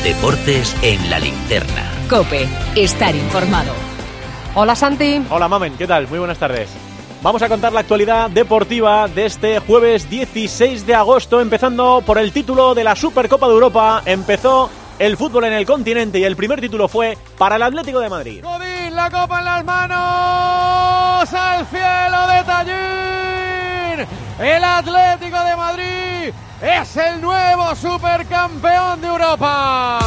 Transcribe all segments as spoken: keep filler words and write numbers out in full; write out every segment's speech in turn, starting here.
Deportes en la linterna. COPE, estar informado. Hola Santi. Hola Mamen, ¿qué tal? Muy buenas tardes. Vamos a contar la actualidad deportiva de este jueves dieciséis de agosto, empezando por el título de la Supercopa de Europa. Empezó el fútbol en el continente y el primer título fue para el Atlético de Madrid. Godín, la copa en las manos, al cielo de Tallín. El Atlético de Madrid es el nuevo supercampeón de Europa.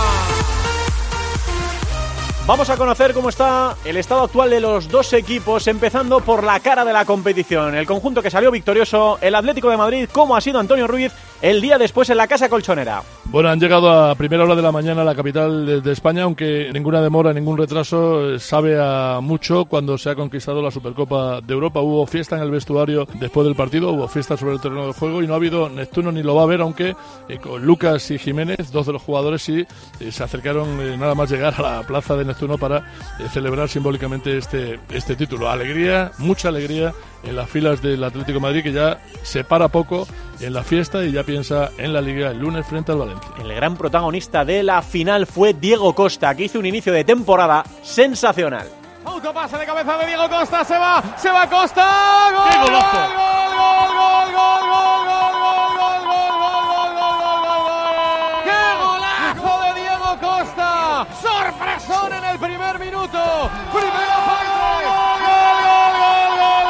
Vamos a conocer cómo está el estado actual de los dos equipos, empezando por la cara de la competición. El conjunto que salió victorioso, el Atlético de Madrid, cómo ha sido Antonio Ruiz el día después en la Casa Colchonera. Bueno, han llegado a primera hora de la mañana a la capital de, de España, aunque ninguna demora, ningún retraso eh, sabe a mucho cuando se ha conquistado la Supercopa de Europa. Hubo fiesta en el vestuario después del partido, hubo fiesta sobre el terreno de juego y no ha habido Neptuno ni lo va a haber, aunque eh, con Lucas y Jiménez, dos de los jugadores, sí eh, se acercaron eh, nada más llegar a la plaza de Neptuno para eh, celebrar simbólicamente este, este título. Alegría, mucha alegría en las filas del Atlético de Madrid, que ya se para poco en la fiesta y ya piensa en la Liga el lunes frente al Valencia. El gran protagonista de la final fue Diego Costa, que hizo un inicio de temporada sensacional. Autopase de cabeza de Diego Costa, se va, se va Costa. ¡Gol! ¡Qué golazo! ¡Gol, gol, gol, gol, gol, gol, gol, gol, gol, gol, gol! ¡Qué golazo de Diego Costa! ¡Sorpresón en el primer minuto! ¡Primera parte! ¡Gol, gol, gol, gol, gol!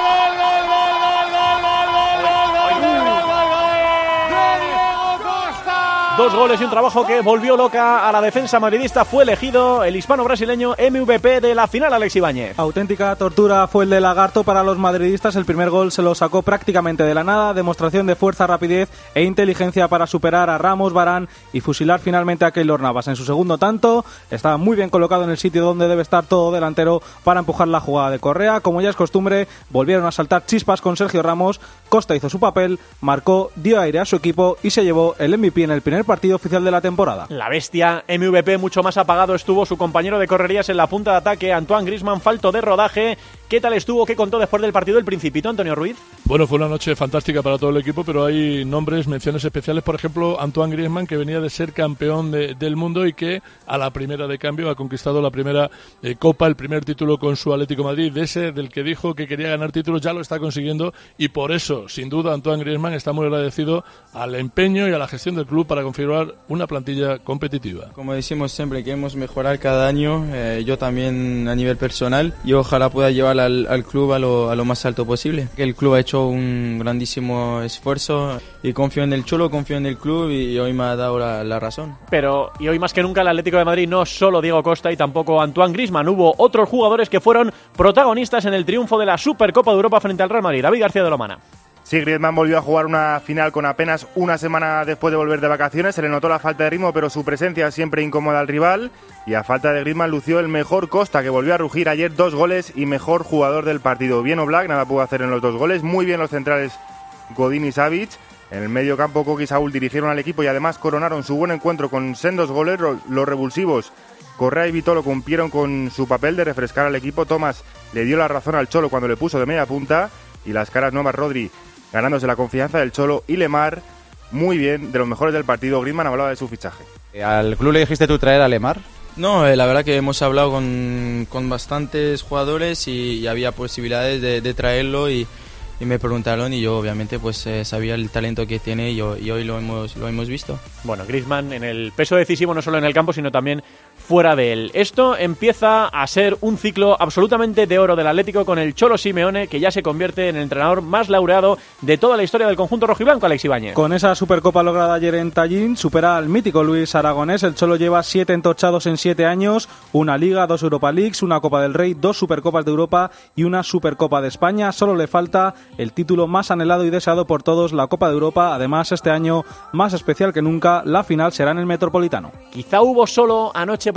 Dos goles y un trabajo que volvió loca a la defensa madridista. Fue elegido el hispano-brasileño M V P de la final, Alex Ibáñez. Auténtica tortura fue el de Lagarto para los madridistas. El primer gol se lo sacó prácticamente de la nada. Demostración de fuerza, rapidez e inteligencia para superar a Ramos, Varane y fusilar finalmente a Keylor Navas. En su segundo tanto, estaba muy bien colocado en el sitio donde debe estar todo delantero para empujar la jugada de Correa. Como ya es costumbre, volvieron a saltar chispas con Sergio Ramos. Costa hizo su papel, marcó, dio aire a su equipo y se llevó el M V P en el primer partido oficial de la temporada. La bestia M V P, mucho más apagado estuvo su compañero de correrías en la punta de ataque, Antoine Griezmann, falto de rodaje. ¿Qué tal estuvo? ¿Qué contó después del partido el Principito, Antonio Ruiz? Bueno, fue una noche fantástica para todo el equipo, pero hay nombres, menciones especiales. Por ejemplo, Antoine Griezmann, que venía de ser campeón de, del mundo y que a la primera de cambio ha conquistado la primera eh, Copa, el primer título con su Atlético de Madrid. De ese del que dijo que quería ganar títulos, ya lo está consiguiendo y por eso, sin duda, Antoine Griezmann está muy agradecido al empeño y a la gestión del club para configurar una plantilla competitiva. Como decimos siempre, queremos mejorar cada año, eh, yo también a nivel personal, y ojalá pueda llevar al, al club a lo, a lo más alto posible. El club ha hecho un grandísimo esfuerzo y confío en el Cholo, confío en el club y, y hoy me ha dado la, la razón. Pero, y hoy más que nunca, el Atlético de Madrid no solo Diego Costa y tampoco Antoine Griezmann, hubo otros jugadores que fueron protagonistas en el triunfo de la Supercopa de Europa frente al Real Madrid. David García de Lomana. Sí, Griezmann volvió a jugar una final con apenas una semana después de volver de vacaciones. Se le notó la falta de ritmo, pero su presencia siempre incómoda al rival. Y a falta de Griezmann lució el mejor Costa, que volvió a rugir ayer, dos goles y mejor jugador del partido. Bien Oblak, nada pudo hacer en los dos goles. Muy bien los centrales Godín y Savic. En el medio campo, Coque y Saúl dirigieron al equipo y además coronaron su buen encuentro con sendos goles. Los revulsivos Correa y Vitolo cumplieron con su papel de refrescar al equipo. Tomás le dio la razón al Cholo cuando le puso de media punta. Y las caras nuevas, Rodri ganándose la confianza del Cholo, y Lemar, muy bien, de los mejores del partido. Griezmann hablaba de su fichaje. ¿Al club le dijiste tú traer a Lemar? No, eh, la verdad que hemos hablado con, con bastantes jugadores y, y había posibilidades de, de traerlo y, y me preguntaron y yo obviamente pues eh, sabía el talento que tiene y, yo, y hoy lo hemos, lo hemos visto. Bueno, Griezmann en el peso decisivo no solo en el campo sino también fuera de él. Esto empieza a ser un ciclo absolutamente de oro del Atlético con el Cholo Simeone, que ya se convierte en el entrenador más laureado de toda la historia del conjunto rojiblanco, Alex Ibáñez. Con esa Supercopa lograda ayer en Tallín, supera al mítico Luis Aragonés. El Cholo lleva siete entochados en siete años, una Liga, dos Europa Leagues, una Copa del Rey, dos Supercopas de Europa y una Supercopa de España. Solo le falta el título más anhelado y deseado por todos, la Copa de Europa. Además, este año, más especial que nunca, la final será en el Metropolitano. Quizá hubo solo anoche para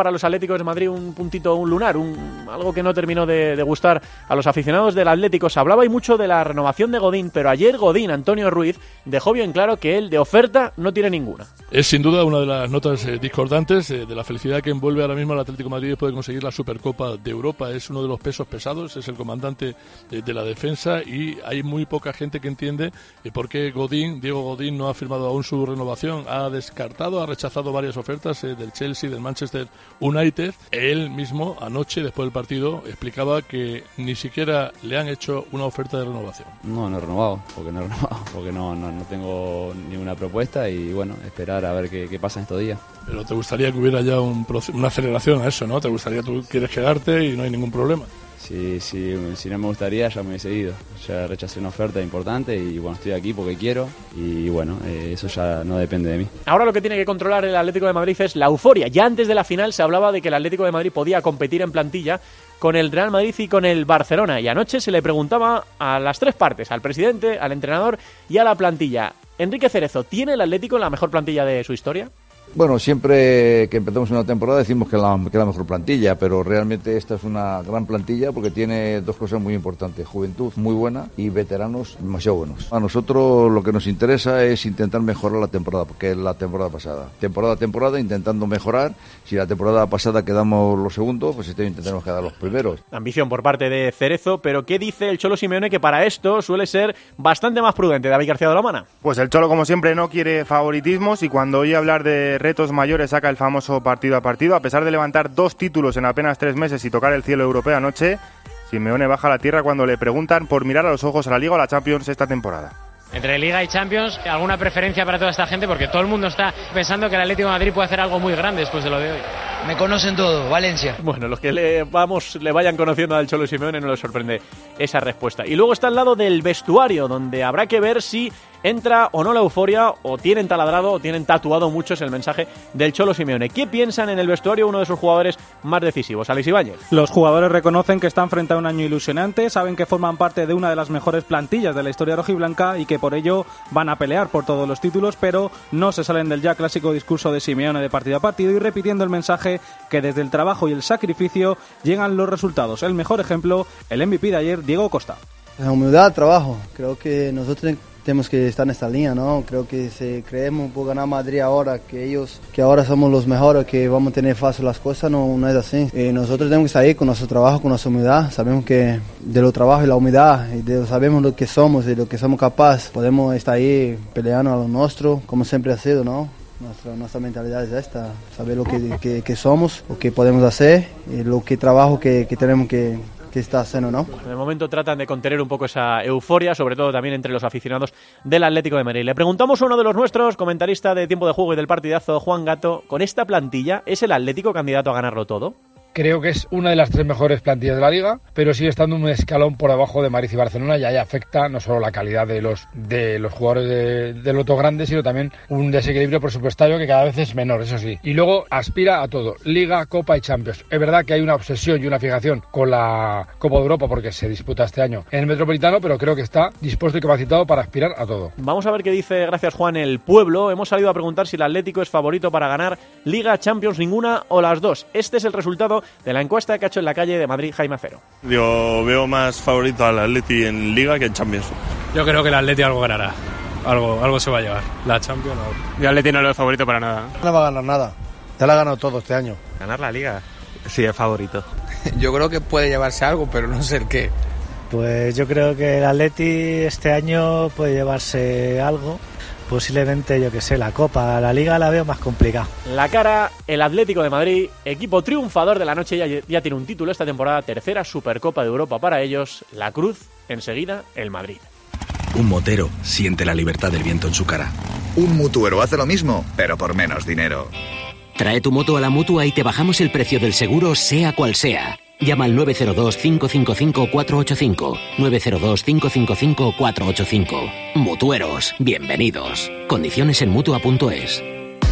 para los Atléticos de Madrid un puntito, un lunar, un, algo que no terminó de, de gustar a los aficionados del Atlético. Se hablaba y mucho de la renovación de Godín, pero ayer Godín, Antonio Ruiz, dejó bien claro que él de oferta no tiene ninguna. Es sin duda una de las notas eh, discordantes eh, de la felicidad que envuelve ahora mismo al Atlético de Madrid de poder conseguir la Supercopa de Europa. Es uno de los pesos pesados, es el comandante de, de la defensa y hay muy poca gente que entiende eh, por qué Godín, Diego Godín no ha firmado aún su renovación. Ha descartado, ha rechazado varias ofertas eh, del Chelsea, del Manchester United. Él mismo anoche, después del partido, explicaba que ni siquiera le han hecho una oferta de renovación. No, no he renovado, porque no he renovado, porque no, no, no tengo ninguna propuesta y bueno, esperar a ver qué, qué pasa en estos días. Pero te gustaría que hubiera ya un proceso, una aceleración a eso, ¿no? Te gustaría, tú quieres quedarte y no hay ningún problema. Sí, sí, si no me gustaría ya me hubiese ido. Ya rechacé una oferta importante y bueno, estoy aquí porque quiero y bueno, eh, eso ya no depende de mí. Ahora lo que tiene que controlar el Atlético de Madrid es la euforia. Ya antes de la final se hablaba de que el Atlético de Madrid podía competir en plantilla con el Real Madrid y con el Barcelona. Y anoche se le preguntaba a las tres partes, al presidente, al entrenador y a la plantilla. Enrique Cerezo, ¿tiene el Atlético la mejor plantilla de su historia? Bueno, siempre que empezamos una temporada decimos que es la, que la mejor plantilla, pero realmente esta es una gran plantilla porque tiene dos cosas muy importantes: juventud muy buena y veteranos demasiado buenos. A nosotros lo que nos interesa es intentar mejorar la temporada, porque es la temporada pasada. Temporada a temporada intentando mejorar. Si la temporada pasada quedamos los segundos, pues este año intentaremos quedar los primeros. Ambición por parte de Cerezo, pero ¿qué dice el Cholo Simeone que para esto suele ser bastante más prudente? David García de la Mana. Pues el Cholo, como siempre, no quiere favoritismos y cuando oye hablar de retos mayores saca el famoso partido a partido. A pesar de levantar dos títulos en apenas tres meses y tocar el cielo europeo anoche, Simeone baja a la tierra cuando le preguntan por mirar a los ojos a la Liga o a la Champions esta temporada. Entre Liga y Champions, ¿alguna preferencia para toda esta gente? Porque todo el mundo está pensando que el Atlético de Madrid puede hacer algo muy grande después de lo de hoy. Me conocen todo, Valencia. Bueno, los que le, vamos, le vayan conociendo al Cholo Simeone no les sorprende esa respuesta. Y luego está al lado del vestuario, donde habrá que ver si entra o no la euforia, o tienen taladrado o tienen tatuado muchos el mensaje del Cholo Simeone. ¿Qué piensan en el vestuario uno de sus jugadores más decisivos? Alex Ibáñez. Los jugadores reconocen que están frente a un año ilusionante, saben que forman parte de una de las mejores plantillas de la historia rojiblanca y que por ello van a pelear por todos los títulos, pero no se salen del ya clásico discurso de Simeone de partido a partido y repitiendo el mensaje que desde el trabajo y el sacrificio llegan los resultados. El mejor ejemplo, el M V P de ayer, Diego Costa. La humildad, trabajo. Creo que nosotros tenemos que estar en esta línea, ¿no? Creo que si creemos por ganar Madrid ahora, que ellos, que ahora somos los mejores, que vamos a tener fácil las cosas, no, no es así. Eh, nosotros tenemos que estar ahí con nuestro trabajo, con nuestra humildad. Sabemos que de lo trabajo y la humildad, y de, sabemos lo que somos y lo que somos capaces. Podemos estar ahí peleando a lo nuestro, como siempre ha sido, ¿no? Nuestra, nuestra mentalidad es esta, saber lo que, que, que somos, lo que podemos hacer y lo que trabajo que, que tenemos que que está haciendo, ¿no? De momento tratan de contener un poco esa euforia, sobre todo también entre los aficionados del Atlético de Madrid. Le preguntamos a uno de los nuestros, comentarista de Tiempo de Juego y del Partidazo, Juan Gato, con esta plantilla, ¿es el Atlético candidato a ganarlo todo? Creo que es una de las tres mejores plantillas de la Liga, pero sigue estando un escalón por debajo de Madrid y Barcelona y ahí afecta no solo la calidad de los de los jugadores de, de Loto Grande, sino también un desequilibrio presupuestario que cada vez es menor, eso sí. Y luego aspira a todo, Liga, Copa y Champions. Es verdad que hay una obsesión y una fijación con la Copa de Europa porque se disputa este año en el Metropolitano, pero creo que está dispuesto y capacitado para aspirar a todo. Vamos a ver qué dice, gracias Juan, el pueblo. Hemos salido a preguntar si el Atlético es favorito para ganar Liga, Champions, ninguna o las dos. Este es el resultado de la encuesta que ha hecho en la calle de Madrid Jaime Acero. Yo veo más favorito al Atleti en Liga que en Champions. Yo creo que el Atleti algo ganará. Algo, algo se va a llevar. La Champions no. Yo al Atleti no lo veo favorito para nada. No va a ganar nada. Ya la ha ganado todo este año. ¿Ganar la Liga? Sí, es favorito. Yo creo que puede llevarse algo, pero no sé el qué. Pues yo creo que el Atleti este año puede llevarse algo. Posiblemente, yo que sé, la Copa, la Liga la veo más complicada. La cara, el Atlético de Madrid, equipo triunfador de la noche, ya, ya tiene un título esta temporada, tercera Supercopa de Europa para ellos, la Cruz, enseguida el Madrid. Un motero siente la libertad del viento en su cara. Un mutuero hace lo mismo, pero por menos dinero. Trae tu moto a la Mutua y te bajamos el precio del seguro, sea cual sea. Llama al nueve cero dos, cinco cinco cinco, cuatro ocho cinco. nueve cero dos, cinco cinco cinco, cuatro ocho cinco. Mutueros, bienvenidos. Condiciones en mutua punto es.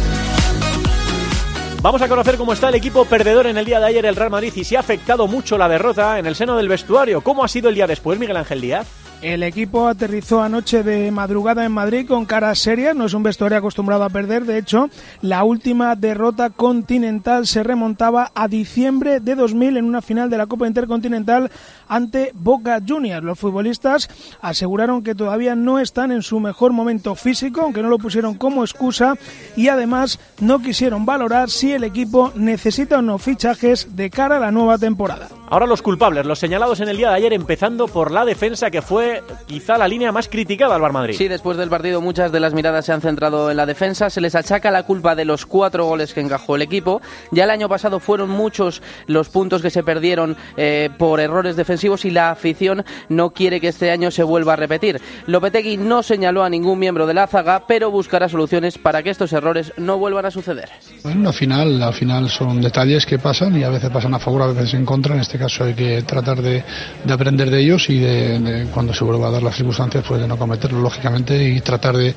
Vamos a conocer cómo está el equipo perdedor en el día de ayer, el Real Madrid, y si ha afectado mucho la derrota en el seno del vestuario. ¿Cómo ha sido el día después, Miguel Ángel Díaz? El equipo aterrizó anoche de madrugada en Madrid con caras serias, no es un vestuario acostumbrado a perder, de hecho, la última derrota continental se remontaba a diciembre de dos mil en una final de la Copa Intercontinental ante Boca Juniors. Los futbolistas aseguraron que todavía no están en su mejor momento físico, aunque no lo pusieron como excusa, y además no quisieron valorar si el equipo necesita o no fichajes de cara a la nueva temporada. Ahora los culpables, los señalados en el día de ayer, empezando por la defensa, que fue quizá la línea más criticada al Bar Madrid. Sí, después del partido muchas de las miradas se han centrado en la defensa. Se les achaca la culpa de los cuatro goles que encajó el equipo. Ya el año pasado fueron muchos los puntos que se perdieron eh, por errores defensivos y la afición no quiere que este año se vuelva a repetir. Lopetegui no señaló a ningún miembro de la zaga, pero buscará soluciones para que estos errores no vuelvan a suceder. En una final, al final son detalles que pasan y a veces pasan a favor, a veces en contra. En este caso hay que tratar de, de aprender de ellos y de, de cuando se vuelva a dar las circunstancias, pues de no cometerlo, lógicamente, y tratar de,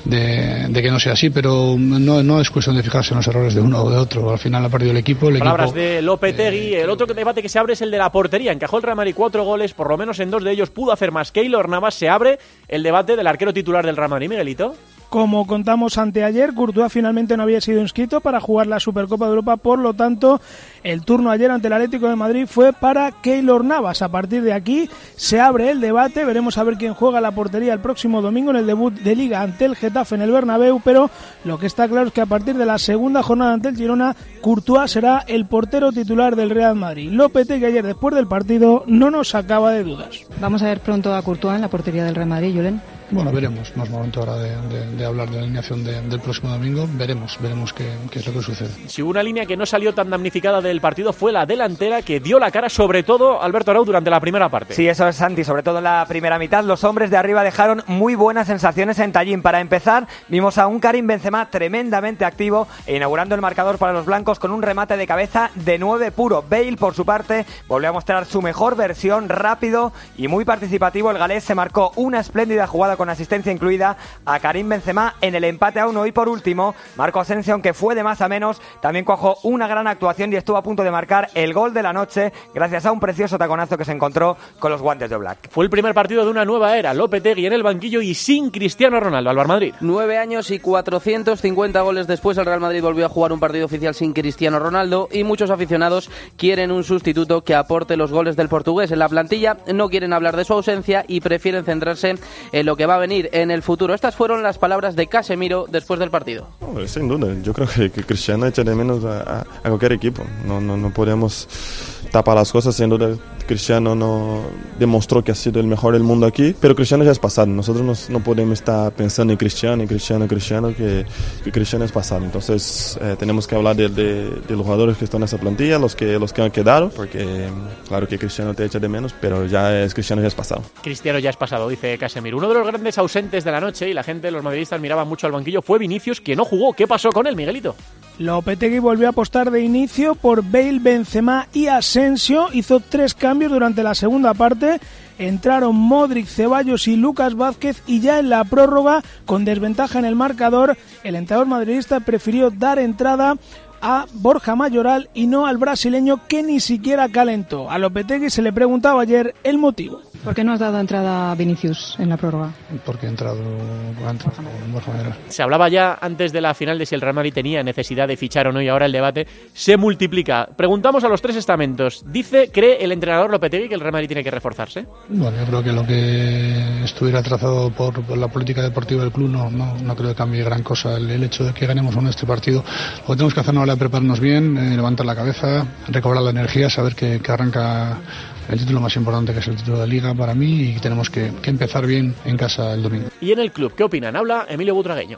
de, de que no sea así, pero no, no es cuestión de fijarse en los errores de uno o de otro. Al final ha perdido el equipo. El Palabras equipo, de Lopetegui. El otro debate que se abre es el de la portería. Encajó el Real Madrid cuatro goles, por lo menos en dos de ellos pudo hacer más. Keylor Navas. Se abre el debate del arquero titular del Real Madrid, Miguelito. Como contamos anteayer, Courtois finalmente no había sido inscrito para jugar la Supercopa de Europa, por lo tanto, el turno ayer ante el Atlético de Madrid fue para Keylor Navas. A partir de aquí se abre el debate, veremos a ver quién juega la portería el próximo domingo en el debut de Liga ante el Getafe en el Bernabéu, pero lo que está claro es que a partir de la segunda jornada ante el Girona, Courtois será el portero titular del Real Madrid. Lopetegui ayer, después del partido, no nos sacaba de dudas. Vamos a ver pronto a Courtois en la portería del Real Madrid, Julen. Bueno, veremos, no es momento ahora de, de, de hablar de la alineación de, del próximo domingo, veremos, veremos qué, qué es lo que sucede. Si hubo una línea que no salió tan damnificada del partido fue la delantera, que dio la cara sobre todo Alberto Arau durante la primera parte. Sí, eso es, Santi, sobre todo en la primera mitad, los hombres de arriba dejaron muy buenas sensaciones en Tallín. Para empezar, vimos a un Karim Benzema tremendamente activo e inaugurando el marcador para los blancos con un remate de cabeza de nueve puro. Bale, por su parte, volvió a mostrar su mejor versión, rápido y muy participativo. El galés se marcó una espléndida jugada con asistencia incluida a Karim Benzema en el empate a uno. Y por último, Marco Asensio, aunque fue de más a menos, también cuajó una gran actuación y estuvo a punto de marcar el gol de la noche gracias a un precioso taconazo que se encontró con los guantes de Oblak. Fue el primer partido de una nueva era. Lopetegui en el banquillo y sin Cristiano Ronaldo. Al Real Madrid. Nueve años y cuatrocientos cincuenta goles después, el Real Madrid volvió a jugar un partido oficial sin Cristiano Ronaldo y muchos aficionados quieren un sustituto que aporte los goles del portugués. En la plantilla no quieren hablar de su ausencia y prefieren centrarse en lo que va a venir en el futuro. Estas fueron las palabras de Casemiro después del partido. Oh, sin duda, yo creo que, que Cristiano echa de menos a, a, a cualquier equipo. No, no, no podemos tapar las cosas. Sin duda, Cristiano no demostró que ha sido el mejor del mundo aquí, pero Cristiano ya es pasado. Nosotros no, no podemos estar pensando en Cristiano, en Cristiano, Cristiano, que, que Cristiano es pasado. Entonces eh, tenemos que hablar de, de, de los jugadores que están en esa plantilla, los que, los que han quedado, porque claro que Cristiano te echa de menos, pero ya es Cristiano ya es pasado. Cristiano ya es pasado, dice Casemiro. Uno de los grandes ausentes de la noche, y la gente, los madridistas miraban mucho al banquillo, fue Vinicius, que no jugó. ¿Qué pasó con él, Miguelito? Lopetegui volvió a apostar de inicio por Bale, Benzema y Asensio. Hizo tres cambios durante la segunda parte. Entraron Modric, Ceballos y Lucas Vázquez, y ya en la prórroga, con desventaja en el marcador, el entrenador madridista prefirió dar entrada a Borja Mayoral y no al brasileño, que ni siquiera calentó. A Lopetegui se le preguntaba ayer el motivo. ¿Por qué no has dado entrada a Vinicius en la prórroga? Porque ha entrado, ha entrado Borja Mayoral. Se hablaba ya antes de la final de si el Real Madrid tenía necesidad de fichar o no, y ahora el debate se multiplica. Preguntamos a los tres estamentos. Dice, ¿cree el entrenador Lopetegui que el Real Madrid tiene que reforzarse? Bueno, yo creo que lo que estuviera trazado por, por la política deportiva del club no, no, no creo que cambie gran cosa. El, el hecho de que ganemos o no este partido, lo que tenemos que hacer ahora es prepararnos bien, eh, levantar la cabeza, recobrar la energía, saber que, que arranca el título más importante, que es el título de Liga para mí, y tenemos que, que empezar bien en casa el domingo. ¿Y en el club qué opinan? Habla Emilio Butragueño.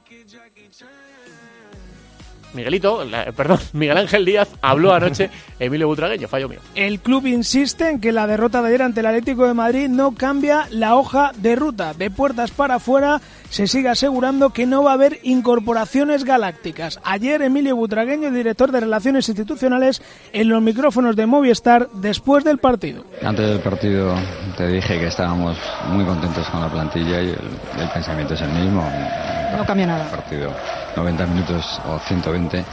Miguelito, la, perdón, Miguel Ángel Díaz habló anoche. Emilio Butragueño, fallo mío. El club insiste en que la derrota de ayer ante el Atlético de Madrid no cambia la hoja de ruta. De puertas para afuera se sigue asegurando que no va a haber incorporaciones galácticas. Ayer Emilio Butragueño, director de Relaciones Institucionales, en los micrófonos de Movistar después del partido. Antes del partido te dije que estábamos muy contentos con la plantilla y el, el pensamiento es el mismo. No cambia nada. Partido noventa minutos o ciento veinte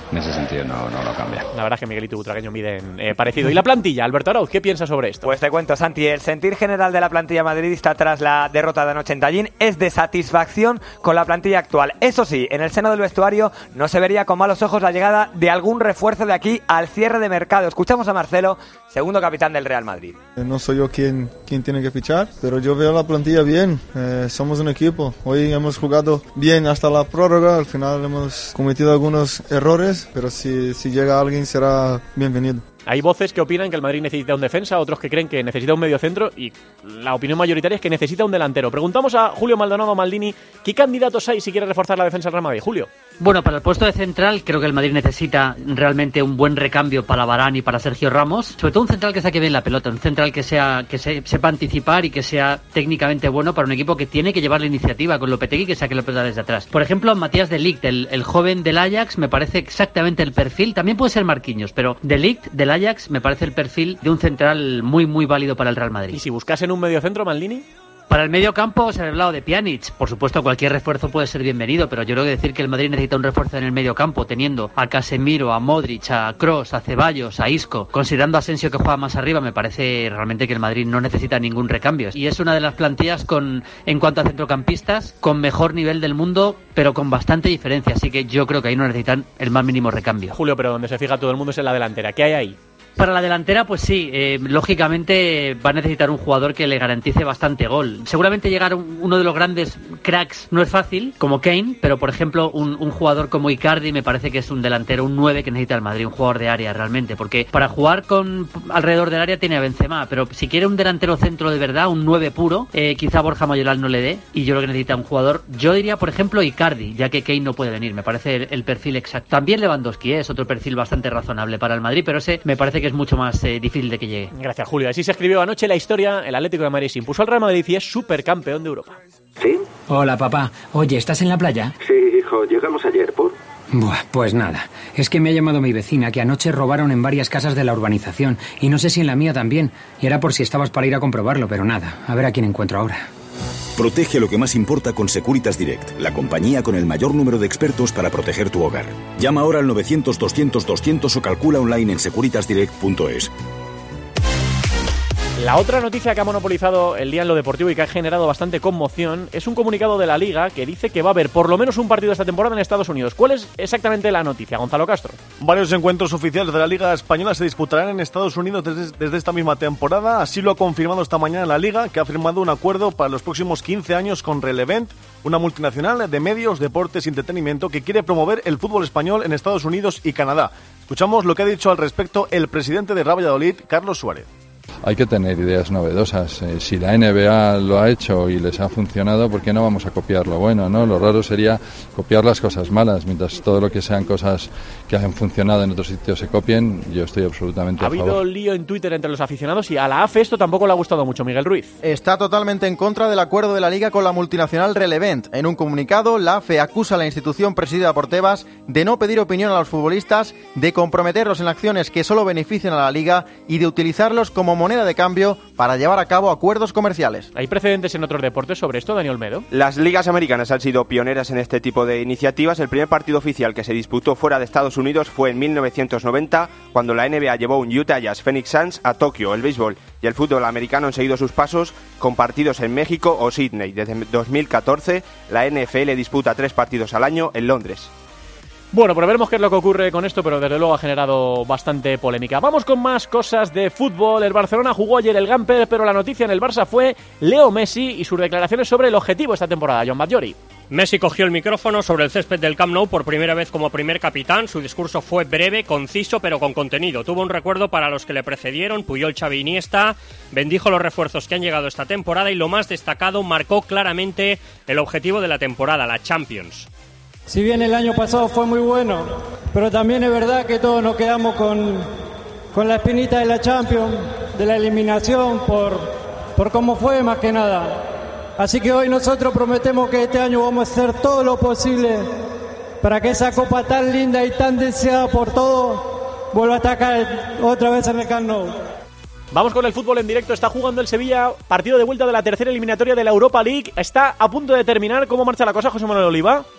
en ese sentido no, no lo cambia. La verdad es que Miguelito y Butragueño miden eh, parecido. ¿Y la plantilla, Alberto Arauz, qué piensa sobre esto? Pues te cuento, Santi, el sentir general de la plantilla madridista tras la derrota de anoche en Tallín es de satisfacción con la plantilla actual. Eso sí, en el seno del vestuario no se vería con malos ojos la llegada de algún refuerzo de aquí al cierre de mercado. Escuchamos a Marcelo, segundo capitán del Real Madrid. No soy yo quien, quien tiene que fichar, pero yo veo la plantilla bien. Eh, somos un equipo. Hoy hemos jugado bien hasta la prórroga. Al final hemos cometido algunos errores, pero si, si llega alguien será bienvenido. Hay voces que opinan que el Madrid necesita un defensa, otros que creen que necesita un mediocentro y la opinión mayoritaria es que necesita un delantero. Preguntamos a Julio Maldonado Maldini qué candidatos hay si quiere reforzar la defensa del Real Madrid. Julio. Bueno, para el puesto de central creo que el Madrid necesita realmente un buen recambio para Varane y para Sergio Ramos, sobre todo un central que saque bien la pelota, un central que sea que se, sepa anticipar y que sea técnicamente bueno para un equipo que tiene que llevar la iniciativa con Lopetegui, que saque la pelota desde atrás. Por ejemplo, Matías de Ligt, el, el joven del Ajax, me parece exactamente el perfil, también puede ser Marquinhos, pero de Ligt, del Ajax, me parece el perfil de un central muy muy válido para el Real Madrid. ¿Y si buscasen un mediocentro, Maldini? Para el medio campo se ha hablado de Pjanic. Por supuesto, cualquier refuerzo puede ser bienvenido, pero yo creo que decir que el Madrid necesita un refuerzo en el medio campo, teniendo a Casemiro, a Modric, a Kroos, a Ceballos, a Isco, considerando a Asensio que juega más arriba, me parece realmente que el Madrid no necesita ningún recambio. Y es una de las plantillas con, en cuanto a centrocampistas, con mejor nivel del mundo, pero con bastante diferencia. Así que yo creo que ahí no necesitan el más mínimo recambio. Julio, pero donde se fija todo el mundo es en la delantera. ¿Qué hay ahí? Para la delantera, pues sí, eh, lógicamente va a necesitar un jugador que le garantice bastante gol. Seguramente llegar a un, uno de los grandes cracks no es fácil, como Kane, pero por ejemplo un, un jugador como Icardi me parece que es un delantero, un nueve que necesita el Madrid, un jugador de área realmente, porque para jugar con alrededor del área tiene a Benzema, pero si quiere un delantero centro de verdad, un nueve puro, eh, quizá Borja Mayoral no le dé, y yo creo que necesita un jugador, yo diría por ejemplo Icardi, ya que Kane no puede venir, me parece el, el perfil exacto. También Lewandowski, ¿eh? Es otro perfil bastante razonable para el Madrid, pero ese me parece que es mucho más eh, difícil de que llegue. Gracias, Julio. Así se escribió anoche la historia. El Atlético de Madrid se impuso al Real Madrid y es supercampeón de Europa. ¿Sí? Hola, papá. Oye, ¿estás en la playa? Sí, hijo. Llegamos ayer, ¿por? Buah, pues nada. Es que me ha llamado mi vecina que anoche robaron en varias casas de la urbanización y no sé si en la mía también. Y era por si estabas para ir a comprobarlo, pero nada. A ver a quién encuentro ahora. Protege lo que más importa con Securitas Direct, la compañía con el mayor número de expertos para proteger tu hogar. Llama ahora al novecientos doscientos doscientos o calcula online en securitas direct punto es. La otra noticia que ha monopolizado el día en lo deportivo y que ha generado bastante conmoción es un comunicado de la Liga que dice que va a haber por lo menos un partido esta temporada en Estados Unidos. ¿Cuál es exactamente la noticia, Gonzalo Castro? Varios encuentros oficiales de la Liga Española se disputarán en Estados Unidos desde, desde esta misma temporada. Así lo ha confirmado esta mañana la Liga, que ha firmado un acuerdo para los próximos quince años con Relevent, una multinacional de medios, deportes y entretenimiento que quiere promover el fútbol español en Estados Unidos y Canadá. Escuchamos lo que ha dicho al respecto el presidente de Real Valladolid, Carlos Suárez. Hay que tener ideas novedosas. Eh, si la N B A lo ha hecho y les ha funcionado, ¿por qué no vamos a copiar lo bueno, no? Lo raro sería copiar las cosas malas, mientras todo lo que sean cosas que han funcionado en otros sitios se copien. Yo estoy absolutamente a favor. Ha habido lío en Twitter entre los aficionados y a la A F E esto tampoco le ha gustado mucho, Miguel Ruiz. Está totalmente en contra del acuerdo de la Liga con la multinacional Relevent. En un comunicado, la A F E acusa a la institución presidida por Tebas de no pedir opinión a los futbolistas, de comprometerlos en acciones que solo benefician a la Liga y de utilizarlos como moneda de cambio para llevar a cabo acuerdos comerciales. ¿Hay precedentes en otros deportes sobre esto, Dani Olmedo? Las ligas americanas han sido pioneras en este tipo de iniciativas. El primer partido oficial que se disputó fuera de Estados Unidos fue en mil novecientos noventa, cuando la N B A llevó un Utah Jazz Phoenix Suns a Tokio. El béisbol y el fútbol americano han seguido sus pasos con partidos en México o Sydney. Desde dos mil catorce, la N F L disputa tres partidos al año en Londres. Bueno, pues veremos qué es lo que ocurre con esto, pero desde luego ha generado bastante polémica. Vamos con más cosas de fútbol. El Barcelona jugó ayer el Gamper, pero la noticia en el Barça fue Leo Messi y sus declaraciones sobre el objetivo esta temporada. John Batllori. Messi cogió el micrófono sobre el césped del Camp Nou por primera vez como primer capitán. Su discurso fue breve, conciso, pero con contenido. Tuvo un recuerdo para los que le precedieron, Puyol, Xavi, Iniesta. Bendijo los refuerzos que han llegado esta temporada y lo más destacado, marcó claramente el objetivo de la temporada, la Champions. Si bien el año pasado fue muy bueno, pero también es verdad que todos nos quedamos con, con la espinita de la Champions, de la eliminación, por, por cómo fue más que nada. Así que hoy nosotros prometemos que este año vamos a hacer todo lo posible para que esa copa tan linda y tan deseada por todos vuelva a atacar otra vez en el Camp Nou. Vamos con el fútbol en directo. Está jugando el Sevilla, partido de vuelta de la tercera eliminatoria de la Europa League. Está a punto de terminar. ¿Cómo marcha la cosa, José Manuel Oliva?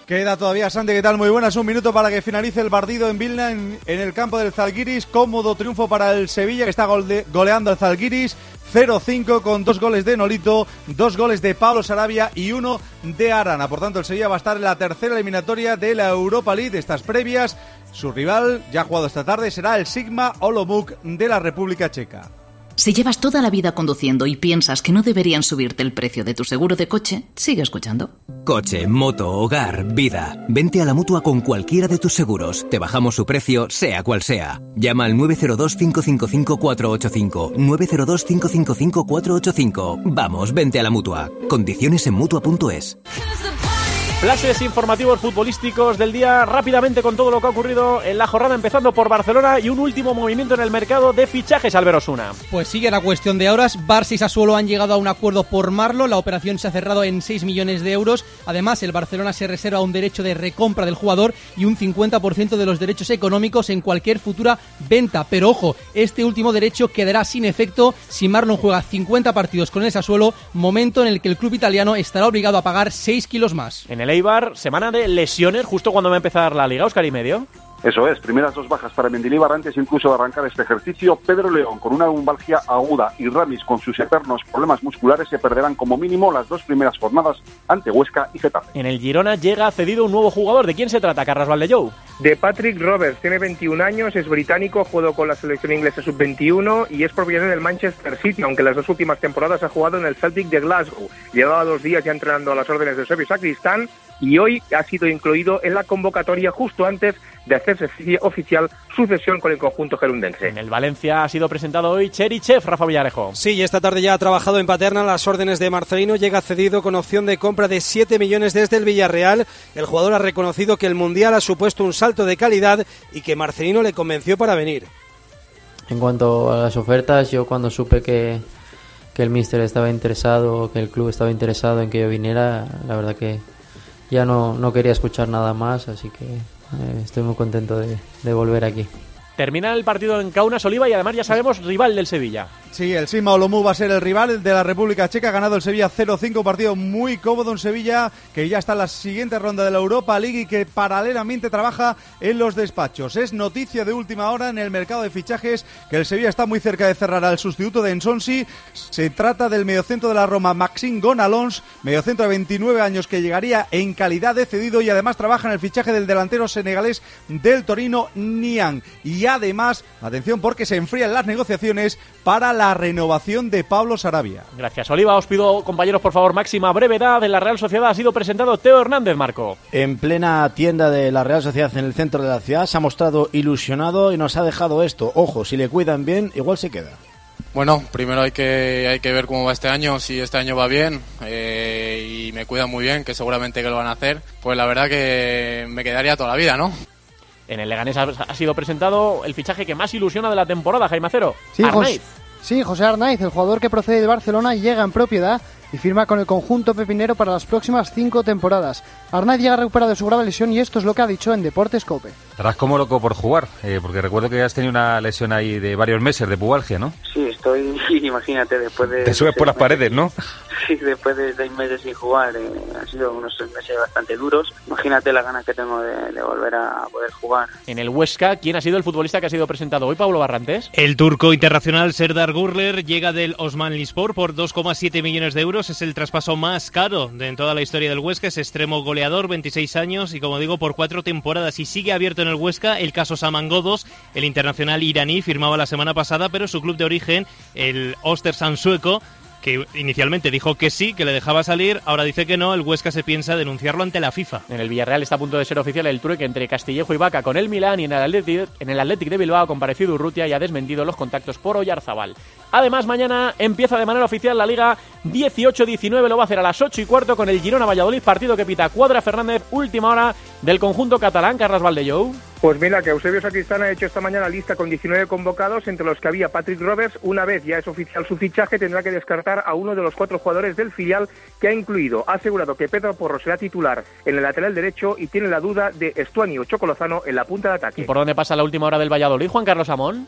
Queda todavía, Santi, ¿qué tal? Muy buenas, un minuto para que finalice el partido en Vilna, en, en el campo del Zalgiris. Cómodo triunfo para el Sevilla, que está gole, goleando al Zalgiris cero cinco con dos goles de Nolito, dos goles de Pablo Sarabia y uno de Arana. Por tanto, el Sevilla va a estar en la tercera eliminatoria de la Europa League de estas previas. Su rival, ya ha jugado esta tarde, será el Sigma Olomouc de la República Checa. Si llevas toda la vida conduciendo y piensas que no deberían subirte el precio de tu seguro de coche, sigue escuchando. Coche, moto, hogar, vida. Vente a la Mutua con cualquiera de tus seguros. Te bajamos su precio, sea cual sea. Llama al nueve cero dos, cinco cinco cinco, cuatro ocho cinco. nueve cero dos, cinco cinco cinco, cuatro ocho cinco. Vamos, vente a la Mutua. Condiciones en Mutua punto es. Flashes informativos futbolísticos del día, rápidamente con todo lo que ha ocurrido en la jornada, empezando por Barcelona y un último movimiento en el mercado de fichajes, Álvaro Osuna. Pues sigue la cuestión de horas. Barça y Sassuolo han llegado a un acuerdo por Marlo. La operación se ha cerrado en seis millones de euros. Además, el Barcelona se reserva un derecho de recompra del jugador y un cincuenta por ciento de los derechos económicos en cualquier futura venta. Pero ojo, este último derecho quedará sin efecto si Marlon juega cincuenta partidos con el Sassuolo, momento en el que el club italiano estará obligado a pagar seis kilos más. En el Eibar, semana de lesiones justo cuando va a empezar la Liga, Óscar y medio. Eso es, primeras dos bajas para Mendilibar antes incluso de arrancar este ejercicio. Pedro León con una lumbalgia aguda y Ramis con sus eternos problemas musculares se perderán como mínimo las dos primeras jornadas ante Huesca y Getafe. En el Girona llega cedido un nuevo jugador. ¿De quién se trata, Carras Valdellou? De Patrick Roberts, tiene veintiún años, es británico, jugó con la selección inglesa sub veintiuno y es propietario del Manchester City, aunque las dos últimas temporadas ha jugado en el Celtic de Glasgow. Llevaba dos días ya entrenando a las órdenes de Sergio Sacristán y hoy ha sido incluido en la convocatoria justo antes de hacerse oficial su cesión con el conjunto gerundense. En el Valencia ha sido presentado hoy Cherichev, Rafa Villarejo. Sí, y esta tarde ya ha trabajado en Paterna a las órdenes de Marcelino, llega cedido con opción de compra de siete millones desde el Villarreal. El jugador ha reconocido que el Mundial ha supuesto un salto de calidad y que Marcelino le convenció para venir. En cuanto a las ofertas, yo cuando supe que, que el míster estaba interesado, que el club estaba interesado en que yo viniera, la verdad que ya no, no quería escuchar nada más, así que eh, estoy muy contento de, de volver aquí. Termina el partido en Kaunas, Oliva, y además ya sabemos rival del Sevilla. Sí, el Sigma Olomouc va a ser el rival de la República Checa. Ha ganado el Sevilla cero cinco, partido muy cómodo en Sevilla, que ya está en la siguiente ronda de la Europa League y que paralelamente trabaja en los despachos. Es noticia de última hora en el mercado de fichajes que el Sevilla está muy cerca de cerrar al sustituto de Ensonsi. Se trata del mediocentro de la Roma, Maxime Gonalons, mediocentro de veintinueve años que llegaría en calidad de cedido y además trabaja en el fichaje del delantero senegalés del Torino, Niang. Y además, atención porque se enfrían las negociaciones para la renovación de Pablo Sarabia. Gracias, Oliva. Os pido, compañeros, por favor, máxima brevedad. En la Real Sociedad ha sido presentado Teo Hernández, Marco. En plena tienda de la Real Sociedad en el centro de la ciudad se ha mostrado ilusionado y nos ha dejado esto. Ojo, si le cuidan bien, igual se queda. Bueno, primero hay que hay que ver cómo va este año, si este año va bien eh, y me cuidan muy bien, que seguramente que lo van a hacer, pues la verdad que me quedaría toda la vida, ¿no? En el Leganés ha, ha sido presentado el fichaje que más ilusiona de la temporada, Jaime Acero. Sí, Arnaiz. Jos- sí, José Arnaiz, el jugador que procede de Barcelona, llega en propiedad y firma con el conjunto pepinero para las próximas cinco temporadas. Arnaiz llega recuperado de su grave lesión y esto es lo que ha dicho en Deportes COPE. Estarás como loco por jugar, eh, porque recuerdo que has tenido una lesión ahí de varios meses de pubalgia, ¿no? Sí, estoy, imagínate, después de... Te subes por las paredes, ¿no? Sí, después de seis meses sin jugar, eh, han sido unos seis meses bastante duros. Imagínate las ganas que tengo de, de volver a poder jugar. En el Huesca, ¿quién ha sido el futbolista que ha sido presentado hoy, Pablo Barrantes? El turco internacional Serdar Gürler llega del Osmanlispor por dos coma siete millones de euros. Es el traspaso más caro de en toda la historia del Huesca. Es extremo goleador, veintiséis años y, como digo, por cuatro temporadas. Y sigue abierto en el Huesca el caso Samangodos. El internacional iraní firmaba la semana pasada, pero su club de origen, el Ostersan sueco, que inicialmente dijo que sí, que le dejaba salir, ahora dice que no. El Huesca se piensa denunciarlo ante la FIFA. En el Villarreal está a punto de ser oficial el trueque entre Castillejo y Vaca con el Milán, y en el Athletic, en el Athletic de Bilbao ha comparecido Urrutia y ha desmentido los contactos por Oyarzabal. Además, mañana empieza de manera oficial la Liga dieciocho diecinueve, lo va a hacer a las ocho y cuarto con el Girona Valladolid, partido que pita Cuadra Fernández, última hora del conjunto catalán. Carles Valdellou. Pues mira, que Eusebio Sacristán ha hecho esta mañana lista con diecinueve convocados, entre los que había Patrick Roberts. Una vez ya es oficial su fichaje, tendrá que descartar a uno de los cuatro jugadores del filial que ha incluido. Ha asegurado que Pedro Porro será titular en el lateral derecho y tiene la duda de Estuani o Chocolozano en la punta de ataque. ¿Y por dónde pasa la última hora del Valladolid, Juan Carlos Amón?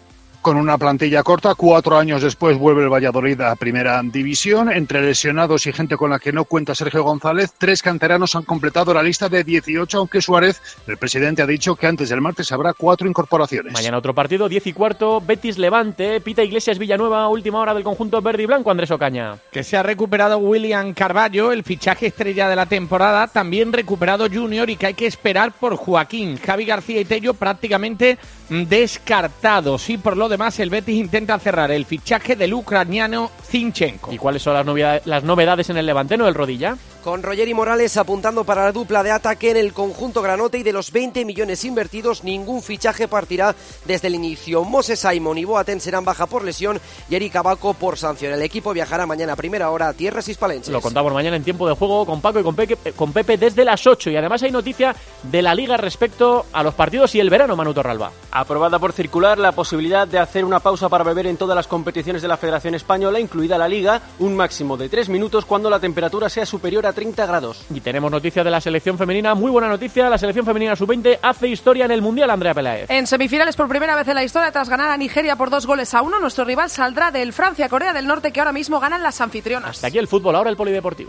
con una plantilla corta. Cuatro años después vuelve el Valladolid a Primera División. Entre lesionados y gente con la que no cuenta Sergio González, tres canteranos han completado la lista de dieciocho, aunque Suárez, el presidente, ha dicho que antes del martes habrá cuatro incorporaciones. Mañana otro partido, diez y cuarto, Betis-Levante, Pita Iglesias Villanueva, última hora del conjunto verde y blanco, Andrés Ocaña. Que se ha recuperado William Carballo, el fichaje estrella de la temporada, también recuperado Junior, y que hay que esperar por Joaquín. Javi García y Tello prácticamente descartados, y por lo demás el Betis intenta cerrar el fichaje del ucraniano Zinchenko. ¿Y cuáles son las novedades, las novedades en el Levante, no del Rodilla? Con Roger y Morales apuntando para la dupla de ataque en el conjunto granote, y de los veinte millones invertidos, ningún fichaje partirá desde el inicio. Moses Simon y Boateng serán baja por lesión y Eric Abaco por sanción. El equipo viajará mañana a primera hora a tierras hispalenses. Lo contamos mañana en Tiempo de Juego con Paco y con Pepe, con Pepe desde las ocho. Y además hay noticia de la Liga respecto a los partidos y el verano, Manu Torralba. Aprobada por circular la posibilidad de hacer una pausa para beber en todas las competiciones de la Federación Española, incluida la Liga, un máximo de tres minutos cuando la temperatura sea superior a treinta grados. Y tenemos noticia de la selección femenina, muy buena noticia, la selección femenina sub veinte hace historia en el Mundial, Andrea Peláez. En semifinales por primera vez en la historia, tras ganar a Nigeria por dos goles a uno, nuestro rival saldrá del Francia-Corea del Norte, que ahora mismo ganan las anfitrionas. Hasta aquí el fútbol, ahora el polideportivo.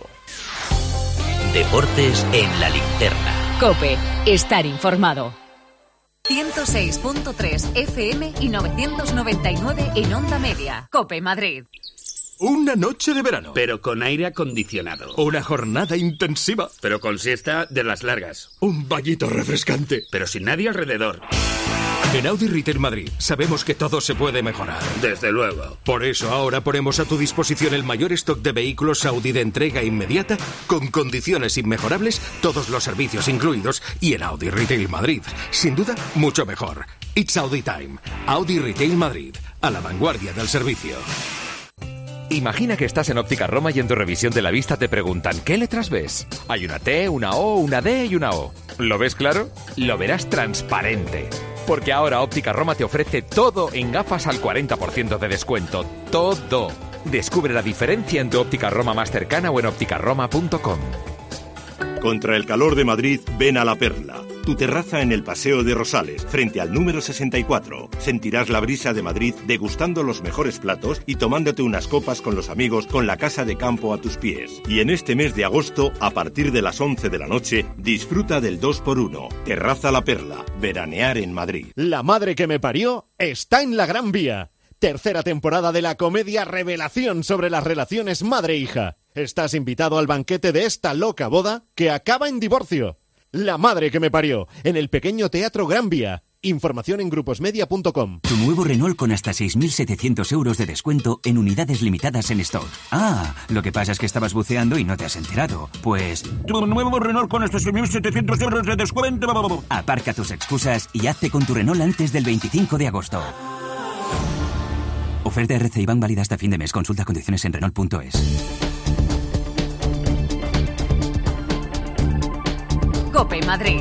Deportes en la linterna. COPE, estar informado. ciento seis punto tres F M y novecientos noventa y nueve en onda media. COPE Madrid. Una noche de verano, pero con aire acondicionado. Una jornada intensiva, pero con siesta de las largas. Un bañito refrescante, pero sin nadie alrededor. En Audi Retail Madrid sabemos que todo se puede mejorar. Desde luego. Por eso ahora ponemos a tu disposición el mayor stock de vehículos Audi de entrega inmediata, con condiciones inmejorables, todos los servicios incluidos, y en Audi Retail Madrid, sin duda, mucho mejor. It's Audi Time. Audi Retail Madrid, a la vanguardia del servicio. Imagina que estás en Óptica Roma y en tu revisión de la vista te preguntan ¿qué letras ves? Hay una T, una O, una D y una O. ¿Lo ves claro? Lo verás transparente. Porque ahora Óptica Roma te ofrece todo en gafas al cuarenta por ciento de descuento. Todo. Descubre la diferencia en tu Óptica Roma más cercana o en óptica roma punto com. Contra el calor de Madrid, ven a La Perla. Tu terraza en el Paseo de Rosales, frente al número sesenta y cuatro. Sentirás la brisa de Madrid degustando los mejores platos y tomándote unas copas con los amigos con la casa de campo a tus pies. Y en este mes de agosto, a partir de las once de la noche, disfruta del dos por uno. Terraza La Perla. Veranear en Madrid. La madre que me parió está en la Gran Vía. Tercera temporada de la comedia revelación sobre las relaciones madre-hija. Estás invitado al banquete de esta loca boda que acaba en divorcio. La madre que me parió, en el pequeño Teatro Gran Vía. Información en gruposmedia punto com. Tu nuevo Renault con hasta seis mil setecientos euros de descuento en unidades limitadas en stock. Ah, lo que pasa es que estabas buceando y no te has enterado. Pues... Tu nuevo Renault con hasta seis mil setecientos euros de descuento. Aparca tus excusas y hazte con tu Renault antes del veinticinco de agosto. Oferta R C I Bank válida hasta fin de mes. Consulta condiciones en Renault punto es. COPE Madrid.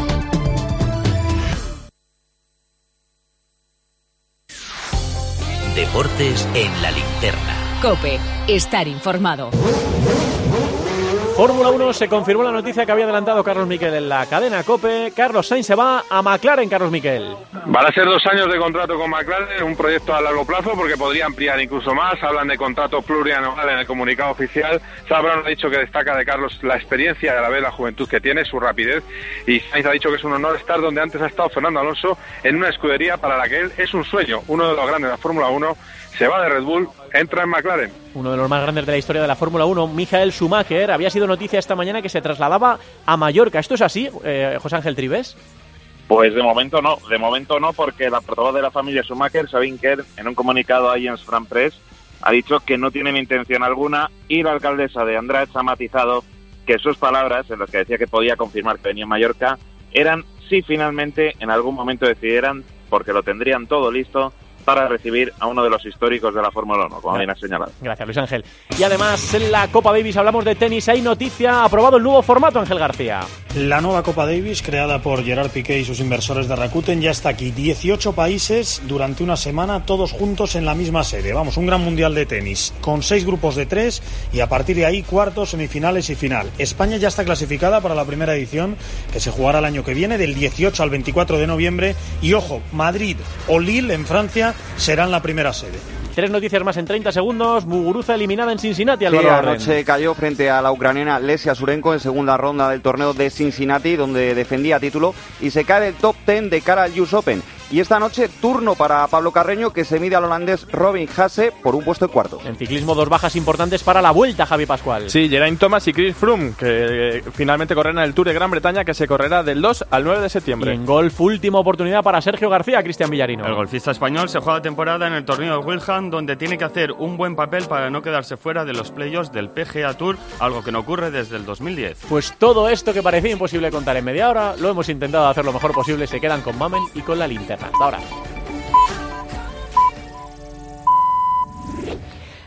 Deportes en la linterna. COPE, estar informado. Fórmula uno, se confirmó la noticia que había adelantado Carlos Miquel en la cadena COPE. Carlos Sainz se va a McLaren, Carlos Miquel. Van a ser dos años de contrato con McLaren, un proyecto a largo plazo porque podría ampliar incluso más. Hablan de contrato plurianual en el comunicado oficial. Sabron ha dicho que destaca de Carlos la experiencia y a la vez la juventud que tiene, su rapidez. Y Sainz ha dicho que es un honor estar donde antes ha estado Fernando Alonso, en una escudería para la que él es un sueño. Uno de los grandes de la Fórmula uno se va de Red Bull, entra en McLaren. Uno de los más grandes de la historia de la Fórmula uno, Michael Schumacher, había sido noticia esta mañana que se trasladaba a Mallorca. ¿Esto es así, eh, José Ángel Tribes? Pues de momento no, de momento no, porque la portavoz de la familia Schumacher, Sabine Kerr, en un comunicado ahí en France Press, ha dicho que no tienen intención alguna, y la alcaldesa de Andratx ha matizado que sus palabras, en las que decía que podía confirmar que venía en Mallorca, eran si finalmente en algún momento decidieran, porque lo tendrían todo listo, para recibir a uno de los históricos de la Fórmula uno, como bien has señalado. Gracias, Luis Ángel. Y además, en la Copa Davis hablamos de tenis. Hay noticia, aprobado el nuevo formato, Ángel García. La nueva Copa Davis, creada por Gerard Piqué y sus inversores de Rakuten, ya está aquí. dieciocho países durante una semana, todos juntos en la misma sede. Vamos, un gran mundial de tenis, con seis grupos de tres, y a partir de ahí, cuartos, semifinales y final. España ya está clasificada para la primera edición, que se jugará el año que viene, del dieciocho al veinticuatro de noviembre. Y ojo, Madrid o Lille, en Francia, serán la primera sede. Tres noticias más en treinta segundos. Muguruza eliminada en Cincinnati. Sí, Álvaro Arren. anoche cayó frente a la ucraniana Lesia Surenko en segunda ronda del torneo de Cincinnati, donde defendía título, y se cae del top ten de cara al U S Open. Y esta noche, turno para Pablo Carreño, que se mide al holandés Robin Haase por un puesto de cuarto. En ciclismo, dos bajas importantes para la Vuelta, Javi Pascual. Sí, Geraint Thomas y Chris Froome, que eh, finalmente correrán el Tour de Gran Bretaña, que se correrá del dos al nueve de septiembre. Y en golf, última oportunidad para Sergio García, Cristian Villarino. El golfista español se juega temporada en el torneo de Wilhelm, donde tiene que hacer un buen papel para no quedarse fuera de los playoffs del P G A Tour, algo que no ocurre desde el dos mil diez. Pues todo esto que parecía imposible contar en media hora, lo hemos intentado hacer lo mejor posible. Se quedan con Mamen y con la linterna. Hasta ahora.